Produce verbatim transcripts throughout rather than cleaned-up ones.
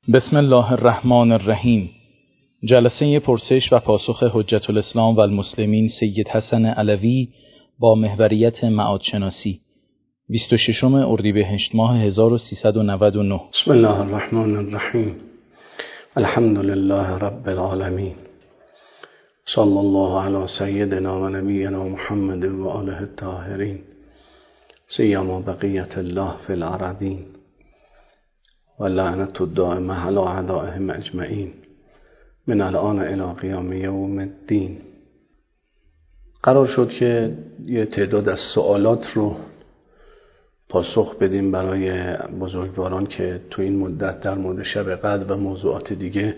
بسم الله الرحمن الرحیم. جلسه پرسش و پاسخ حجت الاسلام و المسلمین سید حسن علوی با محوریت معادشناسی بیست و ششم اردیبهشت ماه هزار و سیصد و نود و نه. بسم الله الرحمن الرحیم. الحمد لله رب العالمین. صلی الله علی سیدنا و نبینا محمد و آله الطاهرین، سیما بقیت الله فی الارضین و لعنت الدائمه علی اعدائهم اجمعین من الان الی قیام یوم الدین. قرار شد که یه تعداد از سوالات رو پاسخ بدیم برای بزرگواران که تو این مدت در مورد شب قدر و موضوعات دیگه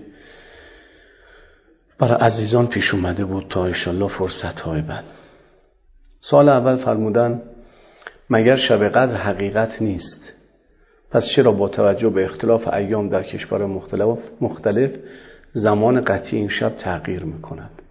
برای عزیزان پیش اومده بود تا انشالله فرصت‌های بعد. سال اول فرمودن مگر شب قدر حقیقت نیست؟ پس چرا با توجه به اختلاف ایام در کشور مختلف مختلف زمان قطعی این شب تغییر میکند؟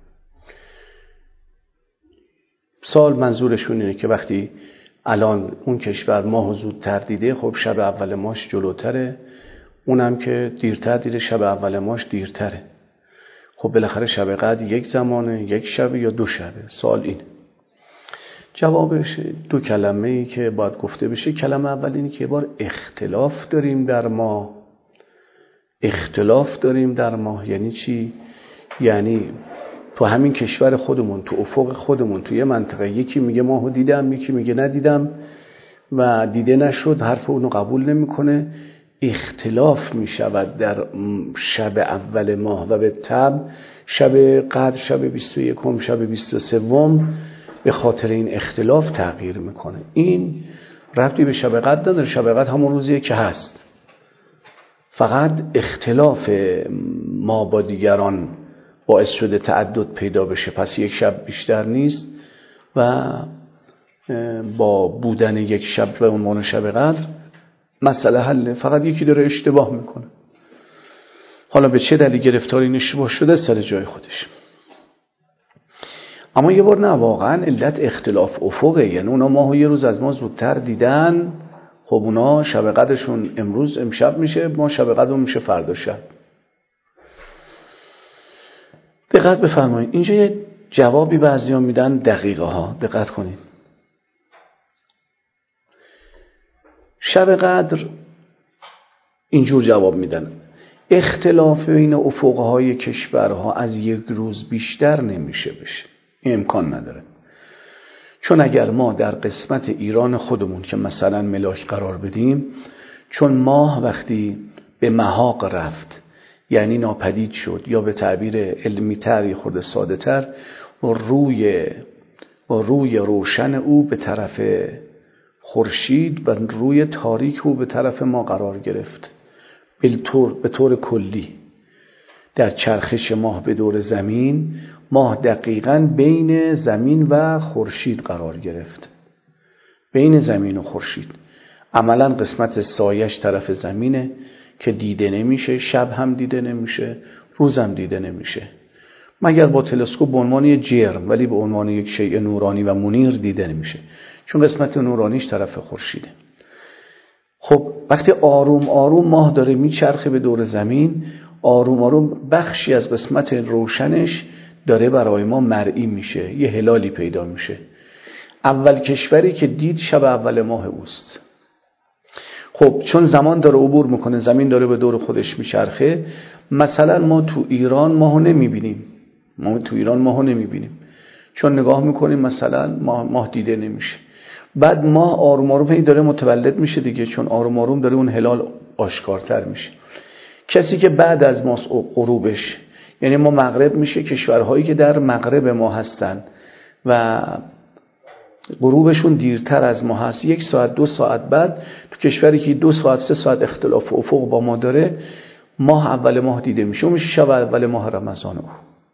سال منظورشون اینه که وقتی الان اون کشور ماه زودتر دیده، خب شب اول ماش جلوتره، اونم که دیرتر دیده شب اول ماش دیرتره. خب بالاخره شب قدر یک زمانه، یک شب یا دو شبه؟ سوال اینه. جوابش دو کلمه ای که باید گفته بشه. کلمه اول اینه که بار اختلاف داریم در ماه. اختلاف داریم در ماه یعنی چی؟ یعنی تو همین کشور خودمون، تو افق خودمون، تو یه منطقه یکی میگه ماهو دیدم، یکی میگه ندیدم و دیده نشد، حرف اونو قبول نمیکنه. اختلاف میشود در شب اول ماه و به طبع شب قدر، شب بیست و یکم، شب بیست و سوم به خاطر این اختلاف تغییر میکنه. این ربطی به شب قدر نداره. شب قدر همون روزیه که هست، فقط اختلاف ما با دیگران باعث شده تعدد پیدا بشه. پس یک شب بیشتر نیست و با بودن یک شب به عنوان شب قدر مسئله حل. فقط یکی داره اشتباه میکنه. حالا به چه دلیل گرفتار این اشتباه شده سر جای خودش. اما یه بار نه، واقعا علت اختلاف افقه. یعنی اونا ماهو یه روز از ما زودتر دیدن، خب اونا شب قدرشون امروز امشب میشه، ما شب قدرمون میشه فردا شب. دقت بفرمایید، اینجا یه جوابی بعضیا میدن دقیقه ها. دقت کنید. شب قدر اینجور جواب میدن: اختلاف بین افقهای کشورها از یک روز بیشتر نمیشه بشه. این امکان نداره. چون اگر ما در قسمت ایران خودمون که مثلا ملاک قرار بدیم، چون ماه وقتی به محاق رفت یعنی ناپدید شد، یا به تعبیر علمی تر خود ساده تر، روی روی روشن او به طرف خورشید و روی تاریک او به طرف ما قرار گرفت. به طور به طور کلی در چرخش ماه به دور زمین، ماه دقیقاً بین زمین و خورشید قرار گرفت. بین زمین و خورشید. عملاً قسمت سایش طرف زمینه که دیده نمیشه، شب هم دیده نمیشه، روز هم دیده نمیشه، مگر با تلسکوپ به عنوان یک جرم، ولی به عنوان یک شیء نورانی و منیر دیده نمیشه، چون قسمت نورانیش طرف خورشیده. خب وقتی آروم آروم ماه داره میچرخه به دور زمین، آروم آروم بخشی از قسمت روشنش داره برای ما مرئی میشه، یه هلالی پیدا میشه. اول کشوری که دید شب اول ماه اوست. خب چون زمان داره عبور میکنه، زمین داره به دور خودش میچرخه، مثلا ما تو ایران ماهو نمیبینیم. ما تو ایران ماهو نمیبینیم چون نگاه میکنیم مثلا ماه, ماه دیده نمیشه. بعد ماه آروم آروم هی داره متولد میشه دیگه، چون آروم آروم داره اون هلال آشکارتر میشه. کسی که بعد از ما غروبش، یعنی ما مغرب میشه، کشورهایی که در مغرب ما هستن و غروبشون دیرتر از ما هست، یک ساعت دو ساعت بعد، تو کشوری که دو ساعت سه ساعت اختلاف افق با ما داره، ماه اول ماه دیده میشه. اون میشه شب اول ماه رمضان او.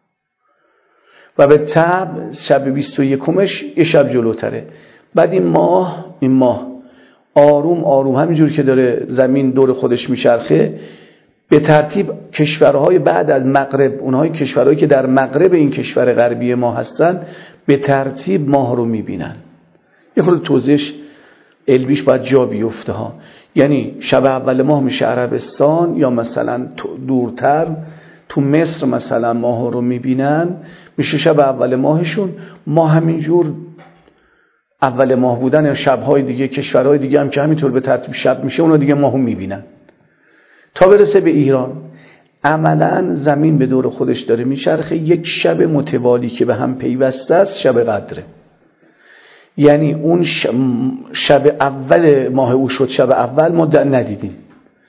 و به طبع شب بیست و یکمش یه شب جلوتره. بعد این ماه این ماه آروم آروم همینجور که داره زمین دور خودش میچرخه، به ترتیب کشورهای بعد از مغرب، اونهای کشورهایی که در مغرب این کشور غربی ما هستن، به ترتیب ماه رو میبینن. یه خورده توضیحش علمیش باید جا بیفته ها. یعنی شب اول ماه میشه عربستان یا مثلا دورتر تو مصر مثلا ماه رو میبینن، میشه شب اول ماهشون. ما همینجور اول ماه بودن یا شبهای دیگه کشورهای دیگه هم که همینطور به ترتیب شب میشه اونا دیگه ماهو میبینن. تا برسه به ایران عملا زمین به دور خودش داره میچرخه، یک شب متوالی که به هم پیوسته است شب قدره. یعنی اون شب اول ماه او شد شب اول ما ندیدیم،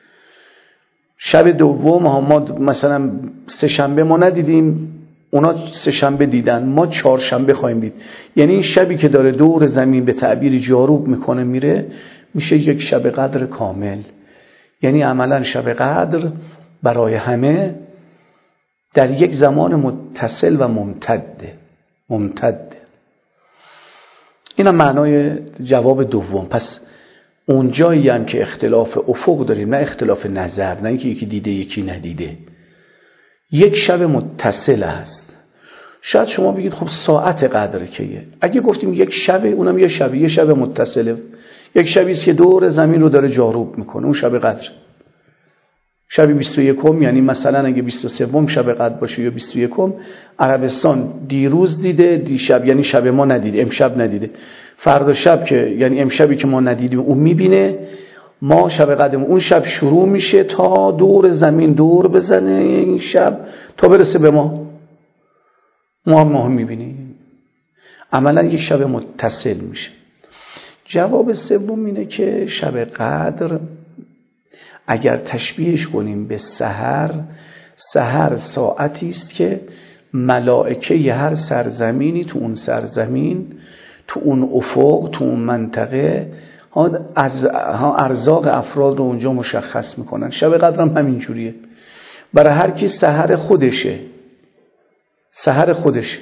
شب دوم ما مثلا سه شنبه ما ندیدیم، اونا سه شنبه دیدن، ما چهار شنبه خواهیم دید. یعنی این شبی که داره دور زمین به تعبیر جاروب میکنه میره میشه یک شب قدر کامل. یعنی عملا شب قدر برای همه در یک زمان متصل و ممتده ممتده این هم معنای جواب دوم. پس اون جایی هم که اختلاف افق داریم، نه اختلاف نظر، نه اینکه یکی دیده یکی ندیده، یک شب متصل است. شاید شما بگید خب ساعت قدر کیه؟ اگه گفتیم یک شب، اونم یه شب، یه شب متصله، یک شبی است که دور زمین رو داره جاروب میکنه، اون شب قدر. شب بیست و یکم یعنی مثلا اگه بیست و سوم شب قدر باشه یا بیست و یکم، عربستان دیروز دیده، دیشب یعنی شب ما ندیده، امشب ندیده، فردا شب که یعنی امشبی که ما ندیدیم اون میبینه، ما شب قدرمون اون شب شروع میشه تا دور زمین دور بزنه این شب تا برسه به ما، ما هم ما میبینیم. عملا یک شب متصل میشه. جواب سوم اینه که شب قدر اگر تشبیهش کنیم به سحر، سحر ساعتی است که ملائکه هر سرزمینی تو اون سرزمین، تو اون افق، تو اون منطقه از ارزاق افراد رو اونجا مشخص میکنن. شب قدر هم همین جوریه، برای هر کی سحر خودشه، سحر خودشه.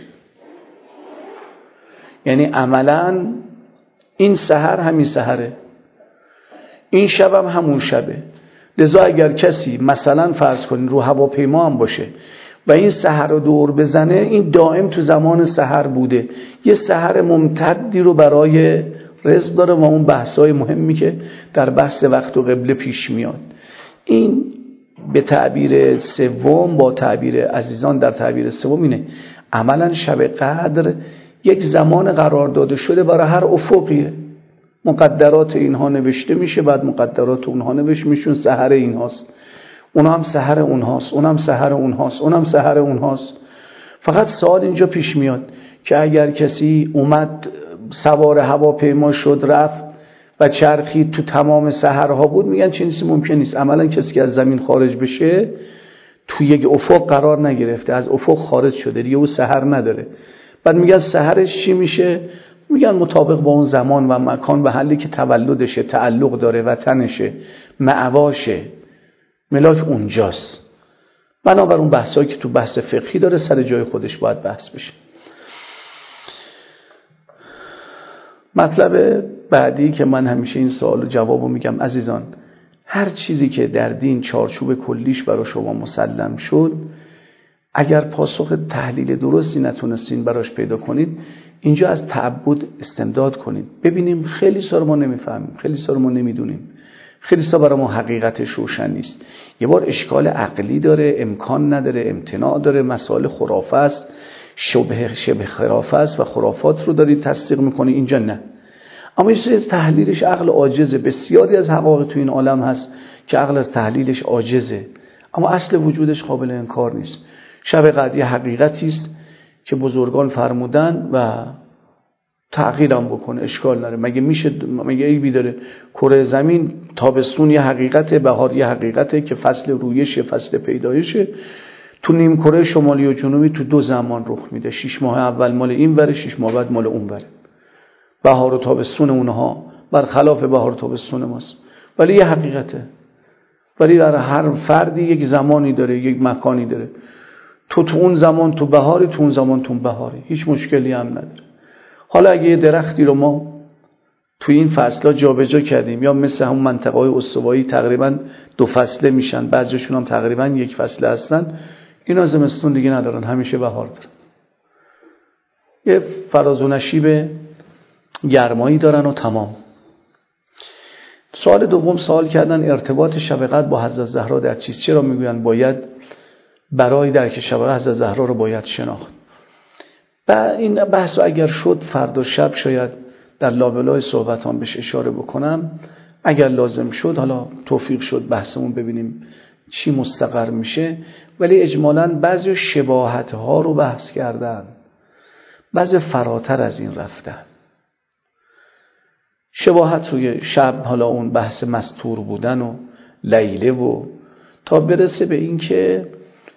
یعنی عملا این سحر همین سحره، این شب هم همون شبه. لذا اگر کسی مثلا فرض کنین رو هواپیما هم باشه و این سحر رو دور بزنه، این دائم تو زمان سحر بوده، یه سحر ممتدی رو برای رزق داره و اون بحثای مهمی که در بحث وقت و قبله پیش میاد. این به تعبیر سوم، با تعبیر عزیزان در تعبیر سوم اینه عملا شب قدر یک زمان قرار داده شده برای هر افقیه. مقدرات اینها نوشته میشه، بعد مقدرات اونها نوشته میشون، سحر اینهاست، اون هم سحر اونهاست، اون هم سحر اونهاست، اون هم سحر اونهاست. فقط سوال اینجا پیش میاد که اگر کسی اومد سوار هواپیما شد رفت و چرخید تو تمام سحرها بود، میگن چه چیزی ممکن نیست. عملا کسی که از زمین خارج بشه تو یک افق قرار نگرفته، از افق خارج شده دیگه، او سحر نداره. بعد میگن سحرش چی میشه؟ میگن مطابق با اون زمان و مکان و حالی که تولدشه، تعلق داره، وطنشه، مأواشه، ملاک اونجاست. بنابر اون بحثایی که تو بحث فقهی داره سر جای خودش باید بحث بشه. مطلب بعدی که من همیشه این سوالو جوابو میگم عزیزان، هر چیزی که در دین چارچوب کلیش برای شما مسلم شد، اگر پاسخ تحلیل درستی نتونستین براش پیدا کنید، اینجا از تعبد استمداد کنید. ببینیم خیلی سا رو ما نمیفهمیم، خیلی سا رو ما نمیدونیم، خیلی سا برای ما حقیقتش روشن نیست. یه بار اشکال عقلی داره، امکان نداره، امتناع داره، مسائل خرافه است، شبه شبه خرافه است و خرافات رو دارید تصدیق میکنی، اینجا نه. اما یه چیز تحلیلش عقل عاجزه. بسیاری از حقایق تو این عالم هست که عقل از تحلیلش عاجزه، اما اصل وجودش قابل انکار نیست. شب قدر یه حقیقتی است که بزرگان فرمودن و تغییرم بکنه اشکال نره. مگه میشه؟ مگه عیبی داره؟ کره زمین تابستون یه حقیقته، بهار یه حقیقته که فصل رویشه، فصل پیدایشه. تو نیم کره شمالی و جنوبی تو دو زمان رخ میده، شش ماه اول مال این وره، شش ماه بعد مال اون وره. بهار و تابستون اونها برخلاف بهار و تابستون ماست، ولی یه حقیقته. ولی در هر فردی یک زمانی داره، یک مکانی داره. تو تو اون زمان تو بهاری، تو اون زمان تو بهاری، هیچ مشکلی هم نداره. حالا اگه یه درختی رو ما تو این فصل‌ها جابجا کردیم، یا مثل همون منطقه‌های استوایی تقریبا دو فصله میشن، بعضیشون هم تقریبا یک فصله هستن، اینا زمستون دیگه ندارن، همیشه بهار دارن. یه فراز و نشیب گرمایی دارن و تمام. سوال دوم سوال کردن ارتباط شب قدر با حضرت زهرا در چیست؟ چرا میگویند باید برای درک شب قدر حضرت زهرا رو باید شناخت؟ و این بحث رو اگر شد فردا شب شاید در لابلای صحبتان بهش اشاره بکنم، اگر لازم شد، حالا توفیق شد بحثمون ببینیم چی مستقر میشه. ولی اجمالاً بعضی شباهت ها رو بحث کردن، بعضی فراتر از این رفتن. شباهت روی شب، حالا اون بحث مستور بودن و لیله و تا برسه به این که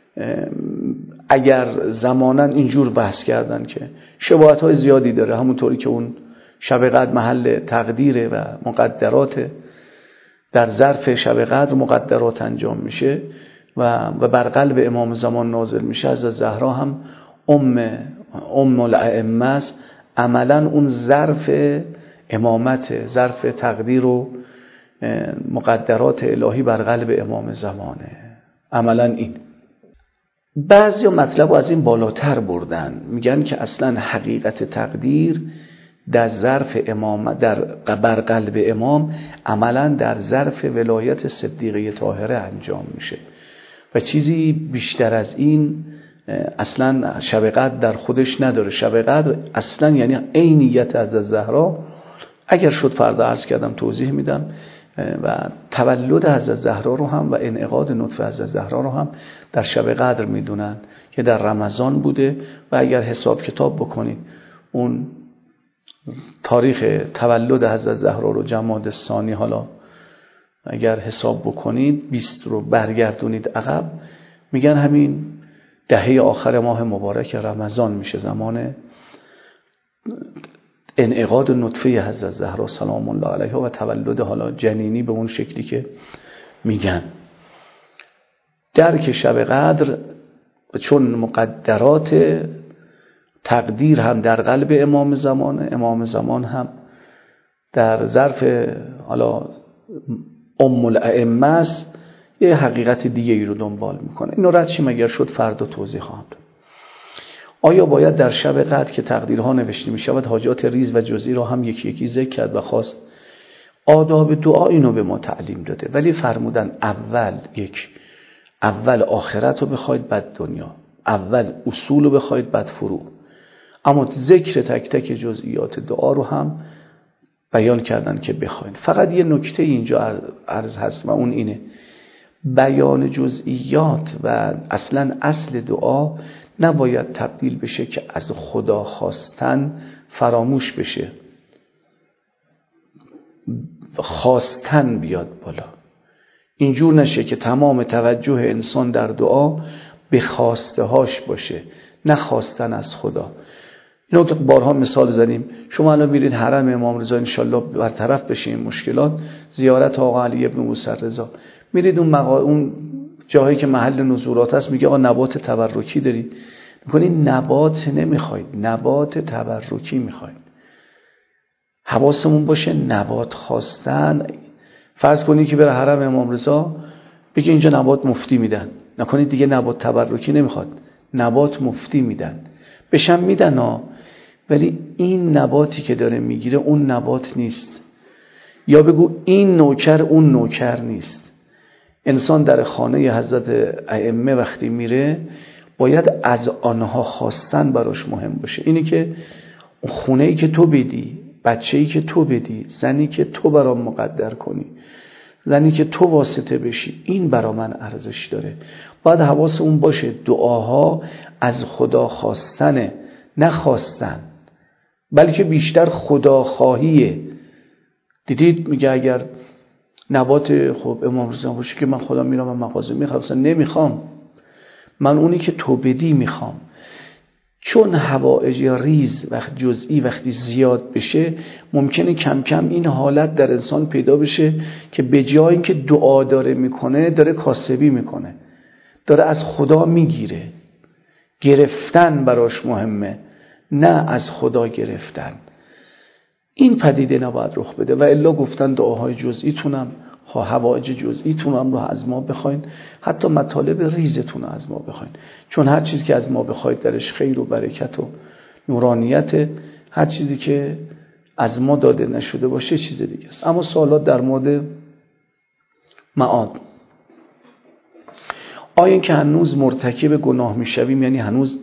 اگر زماناً اینجور بحث کردن که شباهت های زیادی داره، همونطوری که اون شب قدر محل تقدیره و مقدرات، در ظرف شب قدر مقدرات انجام میشه و و بر قلب امام زمان نازل میشه. از زهرا هم ام ام الائمه است، عملا اون ظرف امامت، ظرف تقدیر و مقدرات الهی بر قلب امام زمانه. عملا این بعضی مطلب از این بالاتر بردن، میگن که اصلا حقیقت تقدیر در ظرف امام، در بر قلب امام، عملا در ظرف ولایت صدیقه طاهره انجام میشه و چیزی بیشتر از این اصلا شب قدر در خودش نداره. شب قدر اصلا یعنی عینیت از زهرا. اگر شد فردا عرض کردم توضیح میدم و تولد حضرت زهرا رو هم و انعقاد نطفه حضرت زهرا رو هم در شب قدر میدونن که در رمضان بوده و اگر حساب کتاب بکنید اون تاریخ تولد حضرت زهرا رو جمادی الثانی، حالا اگر حساب بکنید بیست رو برگردونید عقب، میگن همین دهه آخر ماه مبارک رمضان میشه زمان انعقاد نطفه حضرت زهرا سلام الله علیها و تولد حالا جنینی به اون شکلی که میگن. درک شب قدر چون مقدرات تقدیر هم در قلب امام زمان، امام زمان هم در ظرف حالا ام الائمه است، یه حقیقت دیگه ای رو دنبال میکنه. اینو رد شیم، اگر شد فردا توضیح خواهم داد. آیا باید در شب قدر که تقدیرها نوشته می شود حاجات ریز و جزئی را هم یکی یکی ذکر کرد و خواست؟ آداب دعا اینو به ما تعلیم داده، ولی فرمودن اول یک اول آخرت رو بخواید بعد دنیا، اول اصول رو بخواید بعد فروع. اما ذکر تک تک جزئیات دعا رو هم بیان کردن که بخواید. فقط یه نکته اینجا عرض هست و اون اینه، بیان جزئیات و اصلا اصل دعا نباید تبدیل بشه که از خدا خواستن فراموش بشه، خواستن بیاد بالا. اینجور نشه که تمام توجه انسان در دعا به خواسته هاش باشه، نه خواستن از خدا. اینو بارها مثال زدیم. شما الان میرید حرم امام رضا، انشالله برطرف بشه این مشکلات، زیارت آقا علی ابن موسی رضا، میرید اون مقا... اون جایی که محل نزولات هست، میگه آقا نبات تبرکی دارید، میکنید نبات نمیخواید، نبات تبرکی میخواید. حواسمون باشه نبات خواستن. فرض کنید که بره حرم امام رضا بگه اینجا نبات مفتی میدن، نکنید دیگه نبات تبرکی نمیخواد، نبات مفتی میدن. بشم میدن ها، ولی این نباتی که داره میگیره اون نبات نیست. یا بگو این نوکر اون نوکر نیست. انسان در خانه حضرت ائمه وقتی میره باید از آنها خواستن براش مهم باشه. اینی که خونه‌ای که تو بدی، بچه‌ای که تو بدی، زنی که تو برام مقدر کنی، زنی که تو واسطه بشی، این برا من ارزش داره. باید حواس اون باشه دعاها از خدا خواستنه، نه خواستن، بلکه بیشتر خدا خواهیه. دیدید میگه اگر نبات خب امام رضا باشه که من خدا میرم و مغازه میخرم، اصلا نمیخوام، من اونی که تو بدی میخوام. چون حوائج ریز وقت جزئی وقتی زیاد بشه ممکنه کم کم این حالت در انسان پیدا بشه که به جای اینکه دعا داره میکنه داره کاسبی میکنه، داره از خدا میگیره. گرفتن براش مهمه، نه از خدا گرفتن. این پدیده نباید رخ بده. و الا گفتن دعاهای جزئیتونم، حوائج جزئیتونم رو از ما بخواین، حتی مطالب ریزتون رو از ما بخواین، چون هر چیزی که از ما بخواید درش خیر و برکت و نورانیت، هر چیزی که از ما داده نشده باشه چیز دیگه است. اما سوالات در مورد معاد، آیا این که هنوز مرتکب گناه میشویم یعنی هنوز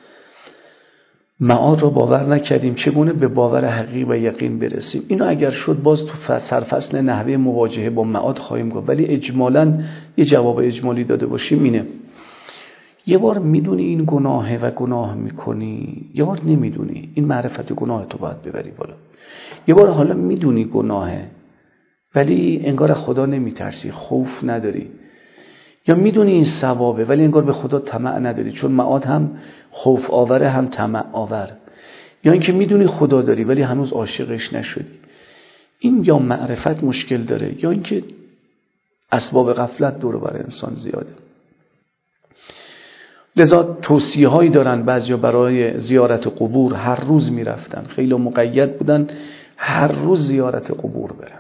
معاد رو باور نکردیم، چگونه به باور حقیقی و یقین برسیم؟ اینو اگر شد باز تو سرفصل نحوه مواجهه با معاد خواهیم گفت، ولی اجمالاً یه جواب اجمالی داده باشیم اینه: یه بار میدونی این گناهه و گناه میکنی، یه بار نمیدونی، این معرفت گناه تو باید ببری بالا. یه بار حالا میدونی گناهه ولی انگار خدا نمیترسی، خوف نداری، یا میدونی این ثوابه ولی انگار به خدا طمع نداری، چون معاد هم خوف آوره هم طمع آور، یا اینکه میدونی خدا داری ولی هنوز عاشقش نشدی. این یا معرفت مشکل داره یا اینکه اسباب غفلت دور بر انسان زیاده. لذا توصیه هایی دارن بعضیا برای زیارت قبور، هر روز میرفتن، خیلی مقید بودن هر روز زیارت قبور برن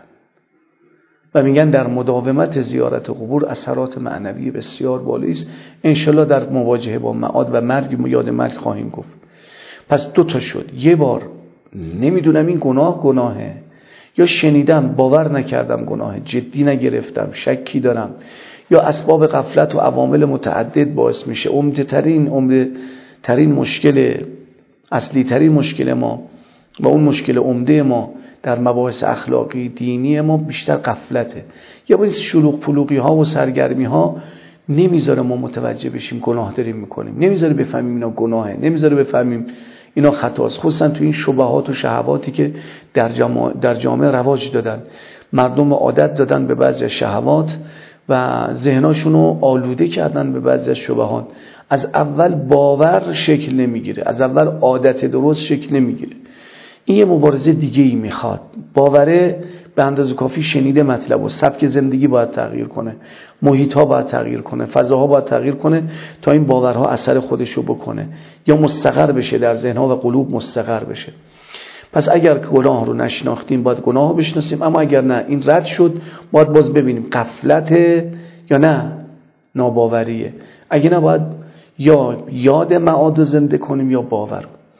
و میگن در مداومت زیارت قبور اثرات معنوی بسیار بالایی است. انشالله در مواجهه با معاد و مرگ یاد مرگ خواهیم گفت. پس دو تا شد: یه بار نمیدونم این گناه گناهه، یا شنیدم باور نکردم گناهه، جدی نگرفتم، شکی دارم، یا اسباب غفلت و عوامل متعدد باعث میشه. عمده ترین عمده ترین مشکل، اصلی ترین مشکل ما و اون مشکل عمده ما در مباحث اخلاقی دینی ما بیشتر غفلته. یا با این شلوغ پلوغی ها و سرگرمی ها نمیذاره ما متوجه بشیم گناه داریم میکنیم، نمیذاره بفهمیم اینا گناهه، نمیذاره بفهمیم اینا خطاست، خصوصا تو این شبهات و شهواتی که در جامعه, در جامعه رواج دادن. مردم عادت دادن به بعضی شهوات و ذهناشونو آلوده کردن به بعضی از شبهات. از اول باور شکل نمیگیره، از اول عادت درست شکل نمیگیره. این یه مبارزه دیگه ای میخواد. باوره به اندازه کافی شنیده مطلب و سبک زندگی باید تغییر کنه، محیط ها باید تغییر کنه، فضاها باید تغییر کنه تا این باورها اثر خودشو بکنه یا مستقر بشه در ذهنها و قلوب مستقر بشه. پس اگر گناه رو نشناختیم باید گناه رو بشناسیم، اما اگر نه این رد شد باید باز ببینیم غفلته یا نه ناباوریه. اگه نه باید یا یاد معاد زنده کنیم یا باور.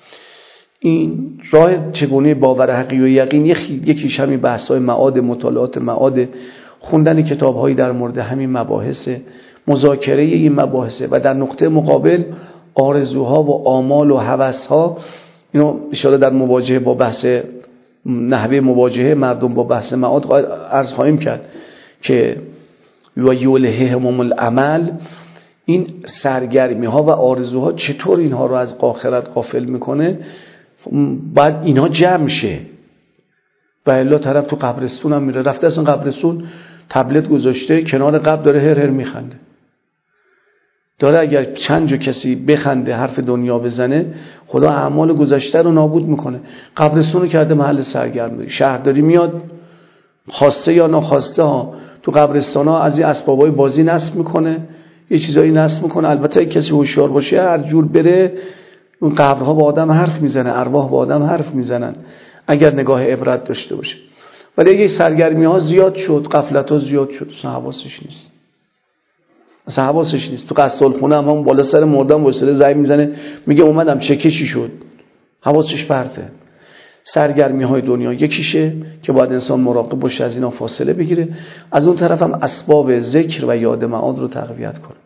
این راه چگونه باور حقیقی و یقین یکیش همین بحث‌های معاد، مطالعات معاد، خوندن کتاب‌هایی در مورد همین مباحث، مذاکره این مباحث و در نقطه مقابل آرزوها و آمال و هوس‌ها. اینو ان شاءالله در مواجهه با بحث نحوه مواجهه مردم با بحث معاد عرض خواهیم کرد که و یلههم العمل، این سرگرمی ها و آرزوها چطور اینها رو از آخرت غافل میکنه. بعد اینها جمع شه و الا طرف تو قبرستون هم میره، رفته اصلا قبرستون تبلت گذاشته کنار قبر داره هر هر میخنده، داره اگر چند جو کسی بخنده حرف دنیا بزنه خدا اعمال گذشته رو نابود میکنه. قبرستون رو کرده محل سرگرمی. شهرداری میاد خواسته یا ناخواسته ها تو قبرستان ها از این اسبابای بازی نصب میکنه، یه چیزایی نصب میکنه. البته اگه کسی هوشیار باشه هر جور بره اون قبرها با آدم حرف میزنه، ارواح با آدم حرف میزنن اگر نگاه عبرت داشته باشه. ولی اگه سرگرمی ها زیاد شد، غفلت ها زیاد شد، اصلا حواسش نیست، اصلا حواسش نیست. تو قصالخونه هم, هم بالا سر مردم واسه زنگ میزنه میگه اومدم چکشی شد، حواسش پرته. سرگرمی های دنیا یکیشه که باید انسان مراقب باشه از اینا فاصله بگیره، از اون طرف هم اسباب ذکر و یاد معاد رو تقویت کنه.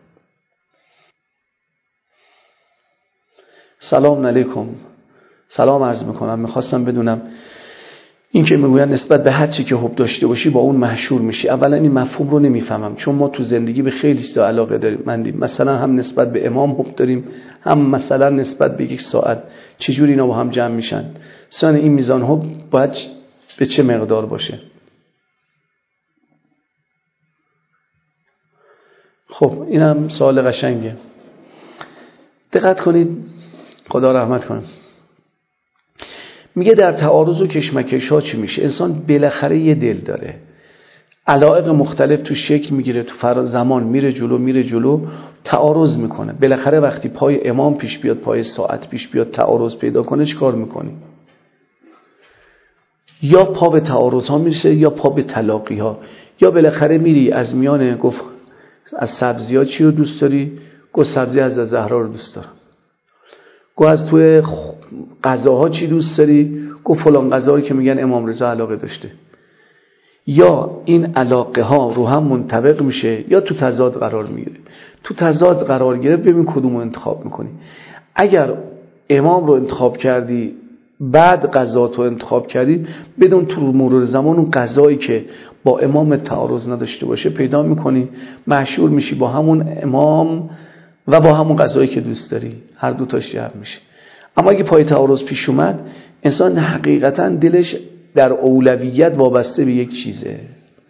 سلام علیکم. سلام عرض میکنم. میخواستم بدونم این که میگوین نسبت به هر چی که حب داشته باشی با اون محشور میشی، اولا این مفهوم رو نمیفهمم، چون ما تو زندگی به خیلی چیزا علاقه داریم. مثلا هم نسبت به امام حب داریم، هم مثلا نسبت به یک ساعت. چجوری اینا با هم جمع میشن؟ مثلا این میزان حب باید به چه مقدار باشه؟ خب اینم سوال قشنگه. دقت کنید، خدا رحمت کنه. میگه در تعارض و کشمکش ها چی میشه؟ انسان بالاخره یه دل داره، علایق مختلف تو شکل میگیره، تو فر زمان میره جلو میره جلو تعارض میکنه. بالاخره وقتی پای امام پیش بیاد، پای ساعت پیش بیاد، تعارض پیدا کنه، چیکار میکنی؟ یا پا به تعارض ها میشه یا پا به تلاقی ها، یا بالاخره میری از میانه گفت از سبزیات چی رو دوست داری؟ گفت سبزی از زهرا رو دوست دارم. گفت از توی غذاها چی دوست داری؟ گفت فلان غذایی که میگن امام رضا علاقه داشته. یا این علاقه ها رو هم منطبق میشه یا تو تضاد قرار میگیره. تو تضاد قرار گرفت ببین کدوم رو انتخاب میکنی. اگر امام رو انتخاب کردی بعد غذا رو انتخاب کردی، بدون تو مرور زمان اون غذایی که با امام تعارض نداشته باشه پیدا میکنی، مشهور میشی با همون امام و با همون غذایی که دوست داری، هر دو تاش جمع میشه. اما اگه پای تعارض پیش اومد، انسان حقیقتا دلش در اولویت وابسته به یک چیزه،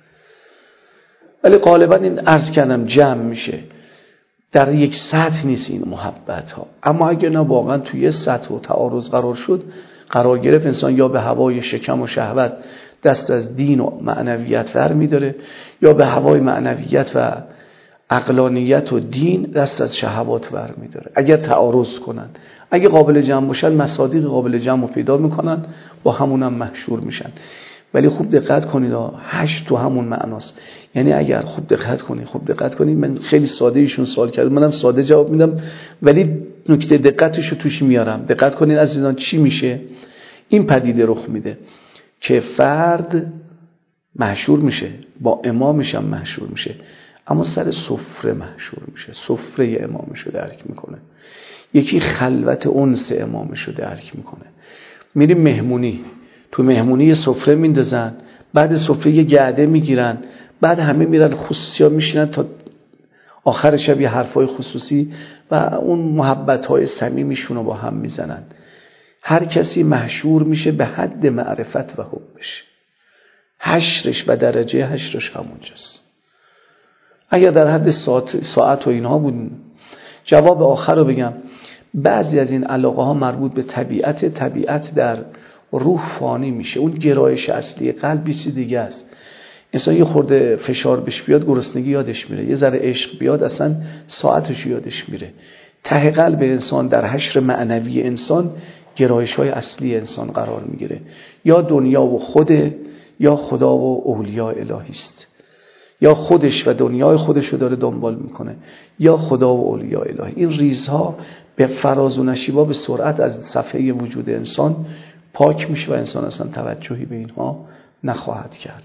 ولی غالبا این عرض کردم جمع میشه، در یک سطح نیست این محبت ها. اما اگه نه واقعا توی یه سطح و تعارض قرار شد، قرار گرفت، انسان یا به هوای شکم و شهوت دست از دین و معنویت ور میداره، یا به هوای معنویت و عقلانیت و دین دست از شهوات ور میداره. اگر تعارض کنن، اگه قابل جمع باشن، مصادیق قابل جمع رو پیدا میکنن، با همون هم محشور میشن. ولی خوب دقت کنید، هشت تو همون معناست. یعنی اگر خوب دقت کنید خوب دقت کنید من خیلی ساده ایشون سوال کرد، منم ساده جواب میدم، ولی نکته دقتش رو توش میارم. دقت کنید عزیزان، چی میشه؟ این پدیده رخ میده که فرد محشور میشه، با امامش هم محشور میشه، اما سر سفره محشور میشه، سفره امامش رو درک میکنه. یکی خلوت انس امامش رو درک میکنه. میریم مهمونی، تو مهمونی یه سفره میندازن، بعد سفره یه گعده میگیرن، بعد همه میرن خصوصی ها میشینن تا آخر شب یه حرفای خصوصی و اون محبتهای صمیمیشون رو با هم میزنن. هر کسی محشور میشه به حد معرفت و حبش، حشرش و درجه حشرش همونجاست. اگر در حد ساعت, ساعت و اینها بود، جواب آخر رو بگم، بعضی از این علاقه ها مربوط به طبیعت، طبیعت در روح فانی میشه. اون گرایش اصلی قلب یه چیز دیگه است. انسان یه خورده فشار بهش بیاد گرسنگی یادش میره، یه ذره عشق بیاد اصلا ساعتش یادش میره. ته قلب انسان در حشر معنوی انسان گرایش های اصلی انسان قرار میگیره، یا دنیا و خوده، یا خدا و اولیاء الهی است، یا خودش و دنیای خودش رو داره دنبال میکنه، یا خدا و اولیاء الهی. این ریزها به فراز و نشیبا به سرعت از صفحه وجود انسان پاک میشه و انسان اصلا توجهی به اینها نخواهد کرد.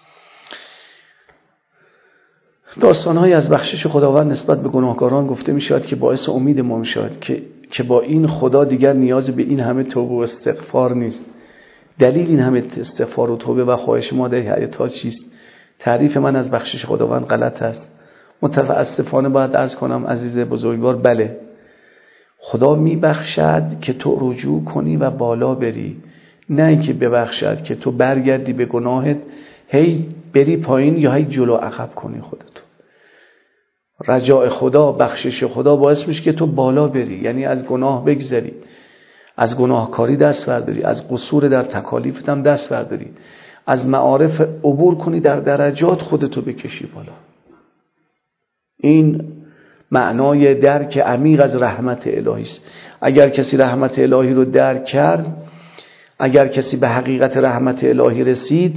داستان‌هایی از بخشش خداوند نسبت به گناهکاران گفته میشود که باعث امید ما میشود که که با این خدا دیگر نیاز به این همه توبه و استغفار نیست. دلیل این همه استغفار و توبه و خواهش ما در حیات‌ها چیست؟ تعریف من از بخشش خداوند غلط است. متاسفانه باید عرض کنم عزیز بزرگوار، بله، خدا میبخشد که تو رجوع کنی و بالا بری، نه اینکه ببخشد که تو برگردی به گناهت، هی بری پایین یا هی جلو عقب کنی خودتو. رجاء خدا، بخشش خدا باعث میشه که تو بالا بری، یعنی از گناه بگذری، از گناهکاری دست برداری، از قصور در تکالیفت هم دست برداری، از معارف عبور کنی، در درجات خودتو بکشی بالا. این معنای درک عمیق از رحمت الهی است. اگر کسی رحمت الهی رو درک کرد، اگر کسی به حقیقت رحمت الهی رسید،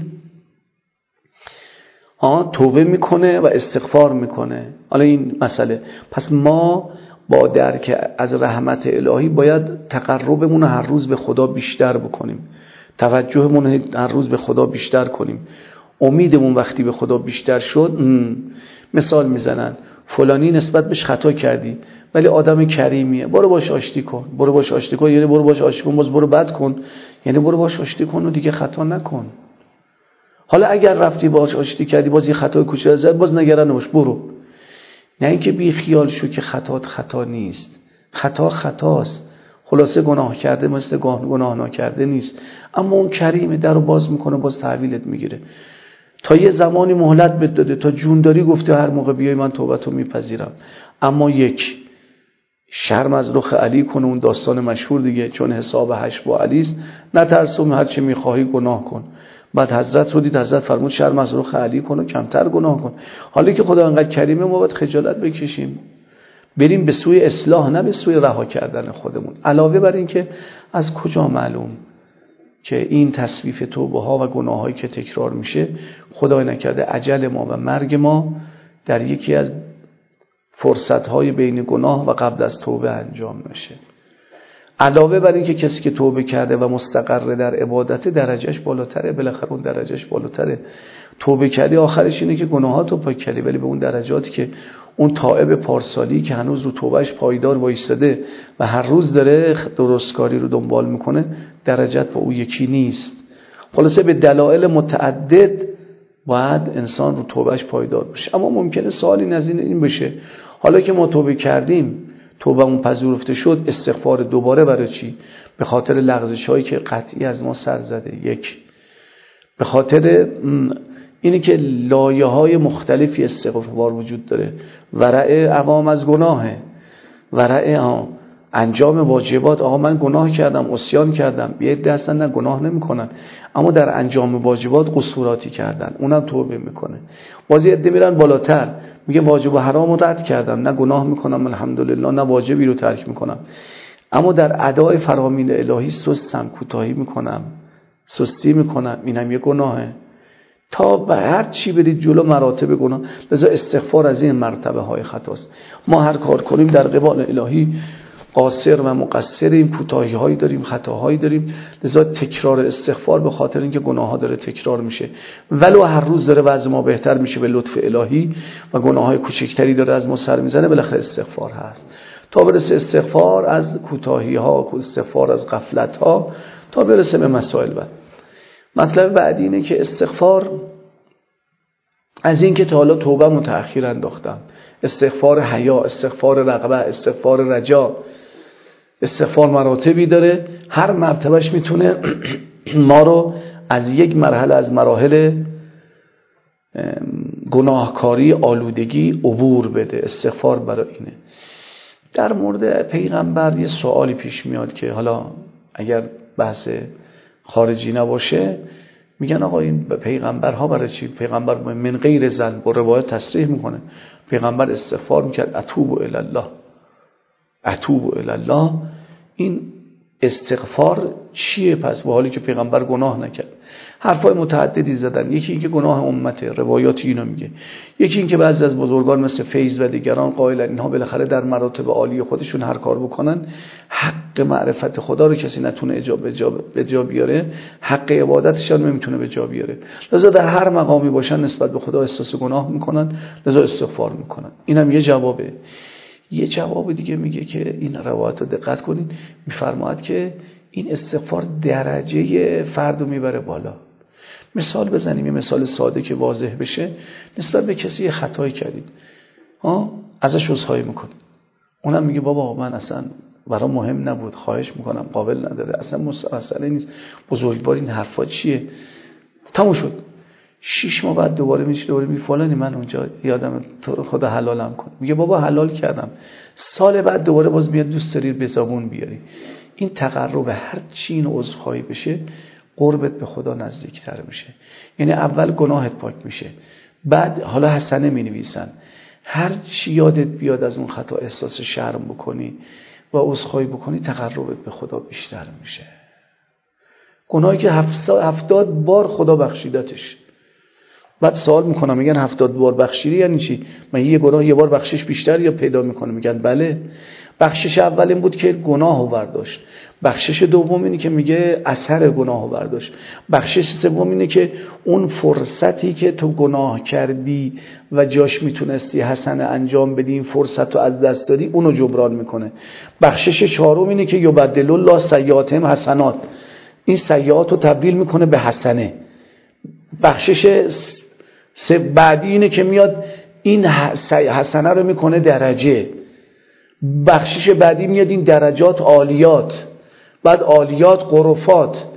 ها توبه میکنه و استغفار میکنه. حالا این مسئله، پس ما با درک از رحمت الهی باید تقربمون هر روز به خدا بیشتر بکنیم، توجهمون هر روز به خدا بیشتر کنیم. امیدمون وقتی به خدا بیشتر شد، مثال میزنن فلانی نسبت بهش خطا کردی ولی آدم کریمیه، برو باش آشتی کن. برو باش آشتی کن یعنی برو باش آشتی کن، باز برو بد کن، یعنی برو باش آشتی کن و دیگه خطا نکن. حالا اگر رفتی باش آشتی کردی، باز یه خطای کوچیک زد، باز نگران نباش، برو. نه اینکه بی خیال شو که خطات خطا نیست، خطا خطاست. خلاصه گناه کرده مثل گناه ناکرده نیست، اما اون کریمه، درو باز میکنه، باز تحویلت میگیره. تا یه زمانی مهلت بهت داده، تا جون داری گفته هر موقع بیای من توبتو میپذیرم. اما یک، شرم از رخ علی کنه، اون داستان مشهور دیگه، چون حساب حشر با علی است، نترسم هر چه میخواهی گناه کن. بعد حضرت رو دید، حضرت فرمود شرم از رخ علی کن، کمتر گناه کن. حالا که خدا انقدر کریمه، ما باید خجالت بکشیم، بریم به سوی اصلاح، نه به سوی رها کردن خودمون. علاوه بر این که از کجا معلوم که این تصویف توبه ها و گناه هایی که تکرار میشه، خدای نکرده اجل ما و مرگ ما در یکی از فرصت های بین گناه و قبل از توبه انجام میشه. علاوه بر این که کسی که توبه کرده و مستقر در عبادت درجهش بالاتره، بالاخره اون درجهش بالاتره. توبه کردی آخرش اینه که گناهاتو پاک کردی، ولی به اون درجاتی که اون تائب پارسالی که هنوز رو توبهش پایدار وایساده و هر روز داره درستکاری رو دنبال میکنه، درجات با او یکی نیست. خلاصه به دلایل متعدد باید انسان رو توبهش پایدار بشه. اما ممکنه سوالی نظیر این بشه، حالا که ما توبه کردیم، توبهمون پذیرفته شد، استغفار دوباره برای چی؟ به خاطر لغزش هایی که قطعی از ما سر زده. یک، به خاطر اینی که لایه های مختلفی استغفار وجود داره. ورع عوام از گناهه، ورع انجام واجبات. آقا من گناه کردم، عصیان کردم، یه عده هستن نه گناه نمی کنن اما در انجام واجبات قصوراتی کردن، اونم توبه میکنه. باز یه عده میرن بالاتر، میگه واجب و حرام رو رد کردم، نه گناه میکنم الحمدلله، نه واجبی رو ترک میکنم، اما در ادای فرامین الهی سستم، کوتاهی میکنم، سستی میکنم، اینم یه گناهه. تا به هر چی برید جلو مراتب گناه. لذا استغفار از این مرتبه های خطاست. ما هر کار کنیم در قبال الهی قاصر و مقصریم، کوتاهی هایی داریم، خطاهایی داریم. لذا تکرار استغفار به خاطر اینکه گناه ها داره تکرار میشه، ولو هر روز داره وضع ما بهتر میشه به لطف الهی و گناه های کوچکتری داره از ما سر میزنه، بالاخره استغفار هست. تا برسه استغفار از کوتاهی ها، استغفار از غفلت ها، تا برسه به مسائل بعد. مطلب بعدی اینه که استغفار از این که تا حالا توبه متأخر انداختم، استغفار حیا، استغفار رغبه، استغفار رجا، استغفار مراتبی داره. هر مرتبهش میتونه ما رو از یک مرحله از مراحل گناهکاری، آلودگی عبور بده. استغفار برای اینه. در مورد پیغمبر یه سوالی پیش میاد که حالا اگر بحث خارجی نباشه، میگن آقا این پیغمبرها برای چی؟ پیغمبر من غیر ظن، با روایت تصریح میکنه پیغمبر استغفار میکرد، اتوب الی الله، اتوب الی الله. این استغفار چیه پس با حالی که پیغمبر گناه نکرد؟ حرفای متعددی زدن. یکی این که گناه امته، روایات اینو میگه. یکی این که بعضی از بزرگان مثل فیض و دیگران قائلن اینها بالاخره در مراتب عالی خودشون هر کار بکنن، حق معرفت خدا رو کسی نتونه اجاب به جا بیاره، حق عبادتشان نمیتونه به جا بیاره. لذا در هر مقامی باشن نسبت به خدا احساس گناه میکنن، لذا استغفار میکنن. اینم یه جوابه. یه جواب دیگه میگه که این روایت رو دقت کنین، میفرماید که این استغفار درجه فرد رو میبره بالا. مثال بزنیم، یه مثال ساده که واضح بشه. نسبت به کسی یه خطایی کردید، ها، ازش عذرخواهی میکنید، اونم میگه بابا من اصلا برام مهم نبود، خواهش میکنم، قابل نداره، اصلا مسئله نیست، بزرگوار این حرفا چیه، تموم شد. شش ماه بعد دوباره میشه دوباره می فلانی من اونجا یادم تو خدا حلالم کن، میگه بابا حلال کردم. سال بعد دوباره باز میاد دوست داری به زبون بیاری. این تقرب هر چی این عذرخواهی بشه، قربت به خدا نزدیکتر میشه. یعنی اول گناهت پاک میشه، بعد حالا حسنه مینویسن، هر چی یادت بیاد از اون خطا احساس شرم بکنی و عذرخواهی بکنی، تقربت به خدا بیشتر میشه. گناهی که هفتاد بار خدا بخشیدتش. بعد سوال میکنم، میگن هفتاد بار بخشیدی یعنی چی؟ من یه گناه یه بار بخشش بیشتر یا پیدا میکنه؟ میگن بله. بخشش اول این بود که گناهو برداشت، بخشش دوم اینه که میگه اثر گناهو برداشت، بخشش سوم اینه که اون فرصتی که تو گناه کردی و جاش میتونستی حسنه انجام بدی، این فرصت رو از دست دادی، اونو جبران میکنه. بخشش چهارم اینه که یبدل الله سیئاتهم حسنات، این سیئات رو تبدیل میکنه به حسنه. بخشش بعدی اینه که میاد این حسنه رو میکنه درجه. بخشش بعدی میاد این درجات عالیات، بعد عالیات غرفات.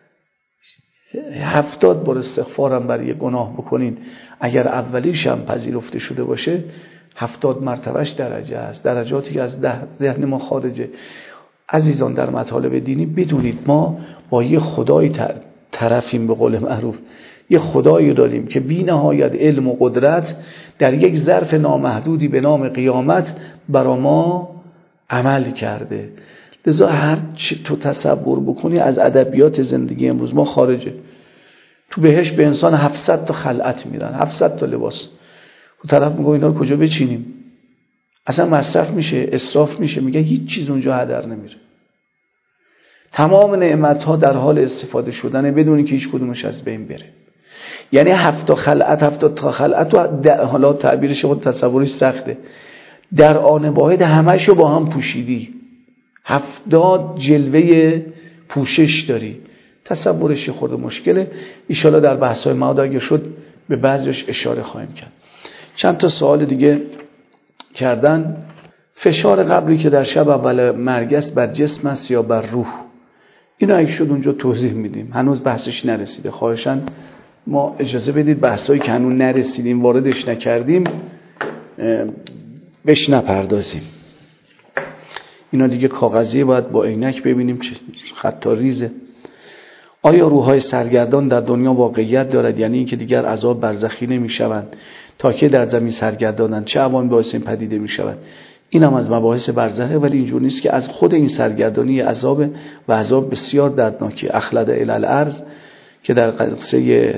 هفتاد بار استغفارم برای گناه بکنین، اگر اولیش هم پذیرفته شده باشه، هفتاد مرتبهش درجه است، درجاتی که از ذهن ما خارجه. عزیزان در مطالب دینی بدونید ما با یه خدای طرفیم، به قول معروف یه خدایی داریم که بی نهایت علم و قدرت در یک ظرف نامحدودی به نام قیامت برا ما عمل کرده. لذا هر چی تو تصور بکنی از ادبیات زندگی امروز ما خارجه. تو بهش به انسان هفتصد تا خلعت میدن، هفتصد تا لباس. و طرف میگه اینا رو کجا بچینیم؟ اصلا مصرف میشه، اسراف میشه. میگه هیچ چیز اونجا هدر نمیره. تمام نعمت‌ها در حال استفاده شدن بدون که هیچ کدومش از بین بره. یعنی هفت خلعت هفت تا خلعت و حالا تعبیرش خود تصورش سخته، در آن واحد همشو با هم پوشیدی، هفتاد جلوه پوشش داری. تصورش خورده مشکله. ایشالا در بحث‌های معاد اگه شد به بعضیش اشاره خواهیم کرد. چند تا سوال دیگه کردن. فشار قبری که در شب اول مرگ است بر جسم است یا بر روح؟ اینو اگه شد اونجا توضیح میدیم، هنوز بحثش نرسیده. خواهشاً ما اجازه بدید بحثایی که هنوز نرسیدیم واردش نکردیم بهش نپردازیم. اینا دیگه کاغذیه، باید با عینک ببینیم چه خطا ریزه. آیا روح‌های سرگردان در دنیا واقعیت دارد؟ یعنی اینکه دیگر عذاب برزخی نمی‌شوند تا که در زمین سرگردانند، چه عواملی باعث این پدیده می‌شود؟ این هم از مباحث برزخه، ولی اینجور نیست که از خود این سرگردانی عذاب و عذاب بسیار دردناکی. اخلد الی الارض که در قصه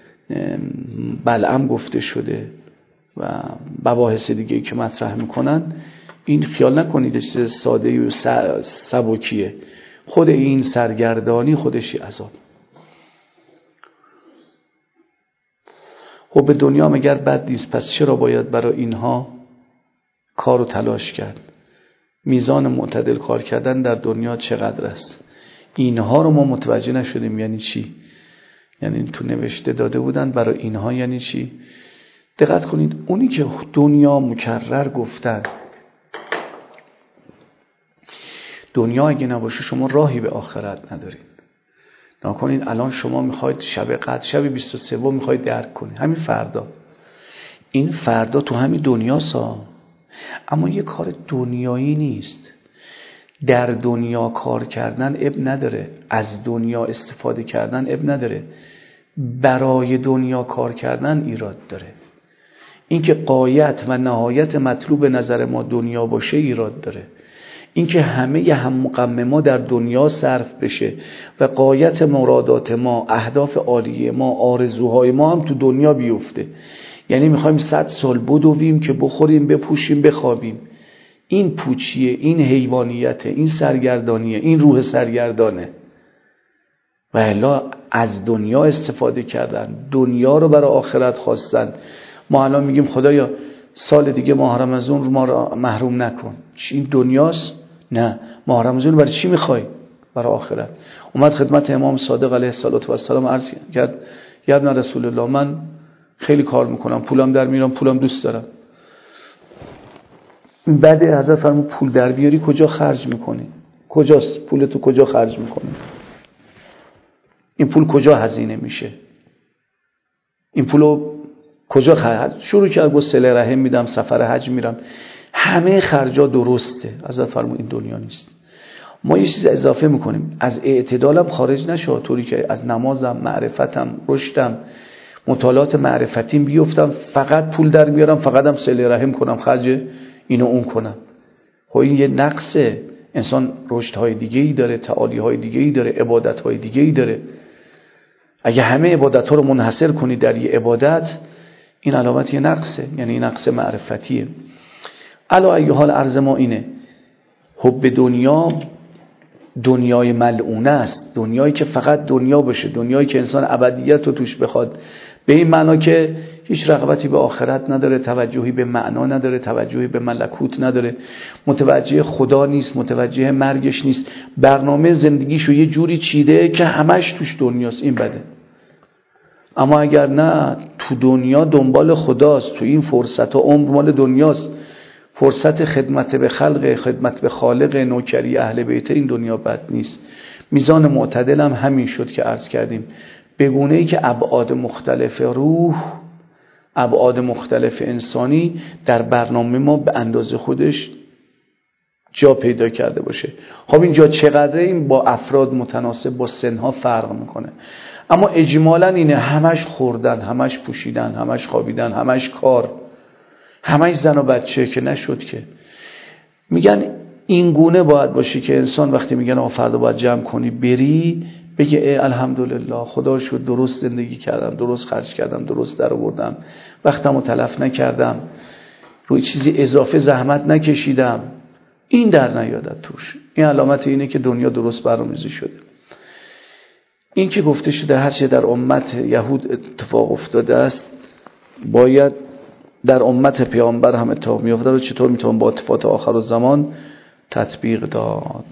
بلعم گفته شده و مباحث دیگه که مطرح میکنن، این خیال نکنید چیز ساده و سبکیه. خود این سرگردانی خودشی عذاب. خب به دنیا مگر بد نیست، پس چرا باید برای اینها کار و تلاش کرد؟ میزان معتدل کار کردن در دنیا چقدر است؟ اینها رو ما متوجه نشدیم. یعنی چی؟ یعنی تو نوشته داده بودن برای اینها یعنی چی؟ دقت کنید، اونی که دنیا مکرر گفتن، دنیا اگه نباشه شما راهی به آخرت ندارید. نکنید الان شما میخواید شب قدر، شب بیست و سه میخواید درک کنید، همین فردا، این فردا تو همین دنیاسا، اما یه کار دنیایی نیست. در دنیا کار کردن اب نداره، از دنیا استفاده کردن اب نداره، برای دنیا کار کردن ایراد داره. اینکه غایت و نهایت مطلوب نظر ما دنیا باشه ایراد داره. اینکه همه هم مقمما در دنیا صرف بشه و غایت مرادات ما، اهداف عالیه ما، آرزوهای ما هم تو دنیا بیفته. یعنی میخوایم صد سال بدویم که بخوریم، بپوشیم، بخوابیم. این پوچیه، این حیوانیته، این سرگردانیه، این روح سرگردانه. و الا از دنیا استفاده کردن، دنیا رو برای آخرت خواستن. ما الان میگیم خدایا سال دیگه ماه رمضان رو ما رو محروم نکن. این دنیاست؟ نه، ماه رمضان برای چی میخوای؟ برای آخرت. اومد خدمت امام صادق علیه السلام عرض کرد یا ابن رسول الله، من خیلی کار میکنم، پولم در میارم، پولم دوست دارم. بعد حضرت فرمود پول در بیاری کجا خرج میکنی؟ کجاست پولتو کجا خرج میکنی؟ این پول کجا هزینه میشه؟ این پولو کجا خرج؟ شروع کرد گفت صله رحم میدم، سفر حج میرم، همه خرجا درسته. حضرت فرمود این دنیا نیست. ما یه چیز اضافه میکنیم، از اعتدالم خارج نشو، طوری که از نمازم، معرفتم، رشدم، مطالعات معرفتیم بیفتم، فقط پول در بیارم، فقط هم صله رحم کنم، خرج اینو اون کنم. خب این یه نقصه. انسان رشدهای دیگه‌ای داره، تعالیهای دیگه‌ای داره، عبادتهای دیگه‌ای داره. اگه همه عبادت‌ها رو منحصر کنی در یه عبادت، این علامت یه نقصه، یعنی نقص معرفتیه. علا ای حال عرض ما اینه، حب دنیا دنیای ملعونه است، دنیایی که فقط دنیا باشه، دنیایی که انسان ابدیت رو توش بخواد، به این معنا که هیچ رغبتی به آخرت نداره، توجهی به معنا نداره، توجهی به ملکوت نداره، متوجه خدا نیست، متوجه مرگش نیست، برنامه زندگیشو یه جوری چیده که همش توش دنیاست. این بده. اما اگر نه، تو دنیا دنبال خداست، تو این فرصت و عمر مال دنیاست، فرصت خدمت به خلق، خدمت به خالق، نوکری اهل بیت، این دنیا بد نیست. میزان معتدل هم همین شد که عرض کردیم، به گونه‌ای که ابعاد مختلف روح، ابعاد مختلف انسانی در برنامه ما به اندازه خودش جا پیدا کرده باشه. خب اینجا چقدره؟ این با افراد متناسب با سنها فرق میکنه، اما اجمالا اینه، همش خوردن، همش پوشیدن، همش خوابیدن، همش کار، همش زن و بچه که نشد که. میگن این گونه باید باشه که انسان وقتی میگن آقا فردا باید جمع کنی بری، بگه ای الحمدلله، خدا رو شکر درست زندگی کردم، درست خرج کردم، درست در آوردم، وقتمو تلف نکردم، روی چیزی اضافه زحمت نکشیدم. این در نیادت توش. این علامت اینه که دنیا درست برنامه‌ریزی شده. این که گفته شده هر چه در امت یهود اتفاق افتاده است باید در امت پیامبر هم اتفاق میفته رو چطور میتونم با اتفاقات آخر الزمان تطبیق داد؟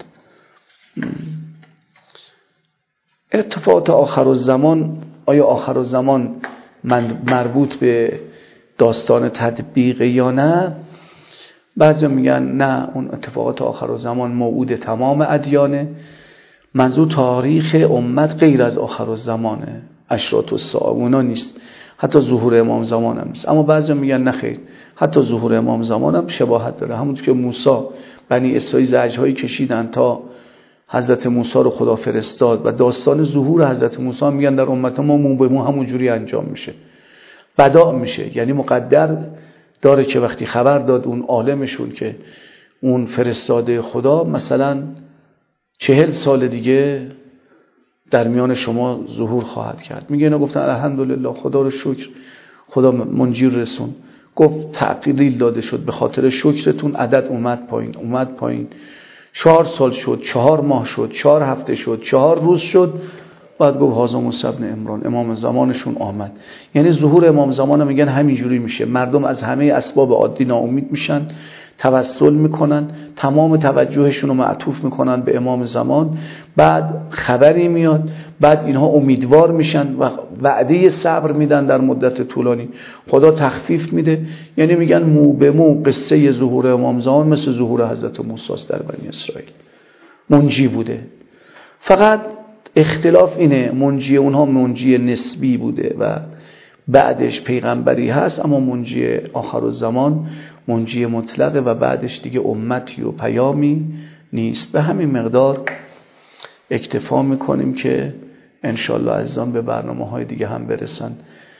اتفاقات آخر الزمان، آیا آخر الزمان مربوط به داستان تطبیق یا نه؟ بعضی میگن نه، اون اتفاقات آخر الزمان موعود تمام ادیانه، منظور تاریخ امت غیر از آخر الزمانه، اشراط الساعه اونا نیست، حتی ظهور امام زمان هم نیست. اما بعضی میگن نه خیر، حتی ظهور امام زمان هم شباهت داره. همونطور که موسی بنی اسرائیل زجرهایی کشیدن تا حضرت موسی رو خدا فرستاد و داستان ظهور حضرت موسی میگن در امت ما مو به مو همون جوری انجام میشه، بداع میشه. یعنی مقدر داره که وقتی خبر داد اون عالمشون که اون فرستاده خدا مثلا چهل سال دیگه در میان شما ظهور خواهد کرد، میگه اینا گفتن الحمدلله، خدا رو شکر، خدا منجی رسون. گفت تعقیل داده شد، به خاطر شکرتون عدد اومد پایین، اومد پایین. چهار سال شد، چهار ماه شد، چهار هفته شد، چهار روز شد، بعد گفت هازا موسی بن عمران، امام زمانشون آمد. یعنی ظهور امام زمان میگن همینجوری میشه، مردم از همه اسباب عادی ناامید میشن، توسل میکنن، تمام توجهشون رو معطوف میکنن به امام زمان، بعد خبری میاد، بعد اینها امیدوار میشن و وعده صبر میدن در مدت طولانی، خدا تخفیف میده. یعنی میگن مو به مو قصه ظهور امام زمان مثل ظهور حضرت موسی در بنی اسرائیل، منجی بوده. فقط اختلاف اینه، منجی اونها منجی نسبی بوده و بعدش پیغمبری هست، اما منجی آخر الزمان منجی مطلقه و بعدش دیگه امتی و پیامی نیست. به همین مقدار اکتفا میکنیم که انشالله عزیزان به برنامه های دیگه هم برسن.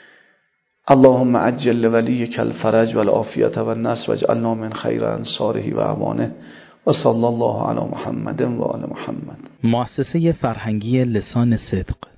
اللهم عجل لولیک الفرج والعافیت والنصر واجعلنا من خیر انصاره و اعوانه و صلی الله علی محمد و آل محمد. مؤسسه فرهنگی لسان صدق